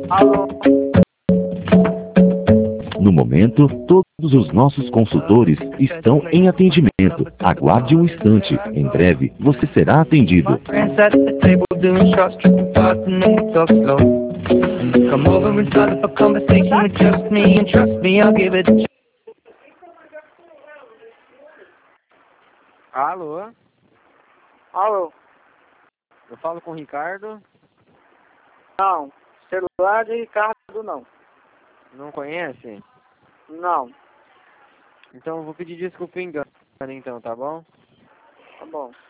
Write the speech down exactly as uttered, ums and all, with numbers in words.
Alô? No momento, todos os nossos consultores estão em atendimento. Aguarde um instante. Em breve, você será atendido. Friends at the table doing shots, tripping fast and then we talk slow. And you come over and start up a conversation with just me, and trust me, I'll give it a chance. Alô? Alô? Eu falo com o Ricardo. Não. Celular de Ricardo, não. Não conhece? Não. Então eu vou pedir desculpa em engano, então, tá bom? Tá bom.